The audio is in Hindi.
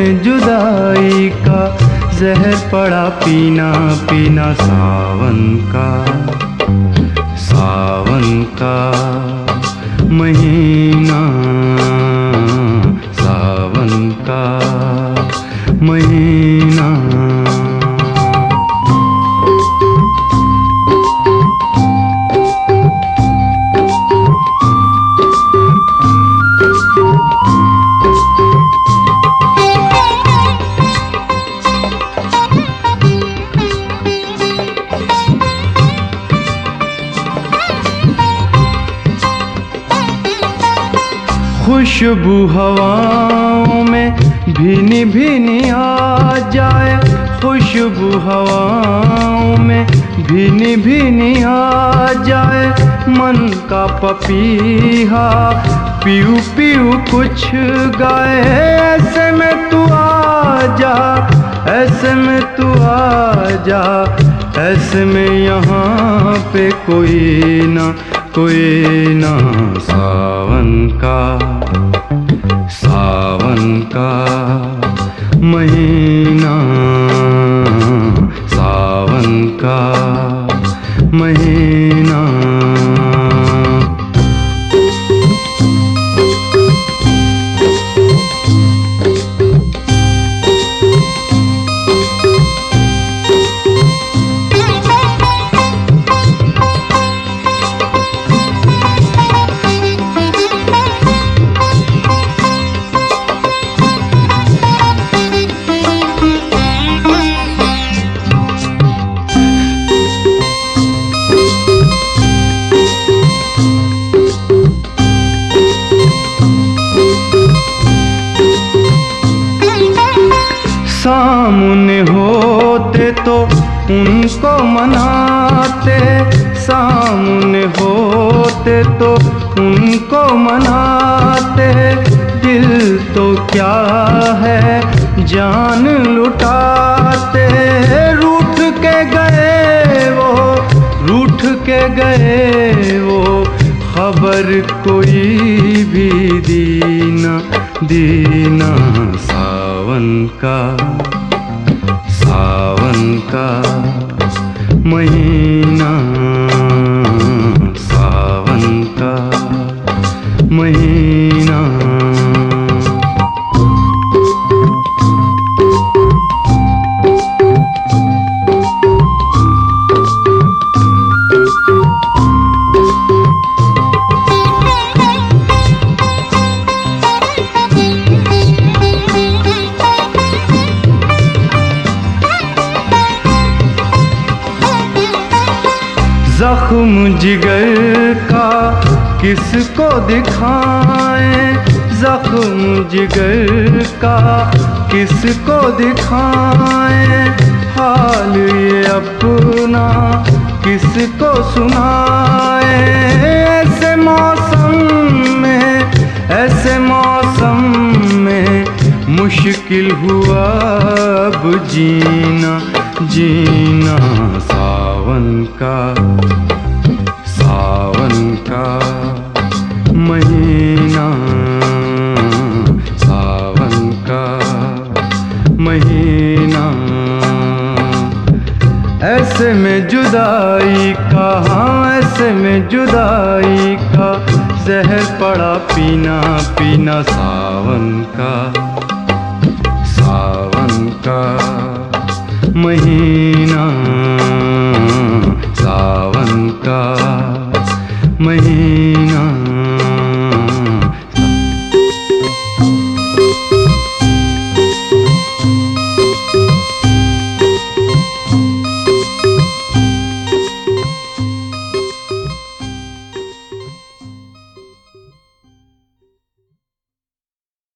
में जुदाई का जहर पड़ा पीना पीना सावन का महीना, सावन का महीना। खुशबू हवाओं में भीनी भीनी आ जाए, खुशबू हवाओं में भीनी भीनी आ जाए। मन का पपीहा पीऊ पीऊ कुछ गाए। ऐसे में तू आ जा, ऐसे में तू आ जा, ऐसे में यहाँ पे कोई ना सावन का महीना, सावन का महीना। सामने होते तो उनको मनाते, सामने होते तो उनको मनाते। दिल तो क्या है जान लुटाते। रूठ के गए वो, रूठ के गए वो, खबर कोई भी दीना सावन का महीना, सावन का महीना। जख्म जिगर का किसको दिखाएं, जख्म जिगर का किसको दिखाएं। हाल ये अपना किसको सुनाएं। ऐसे मौसम में मुश्किल हुआ अब जीना सावन का महीना, सावन का महीना। ऐसे में जुदाई का, हाँ ऐसे में जुदाई का जहर पड़ा पीना पीना सावन का महीना, सावन का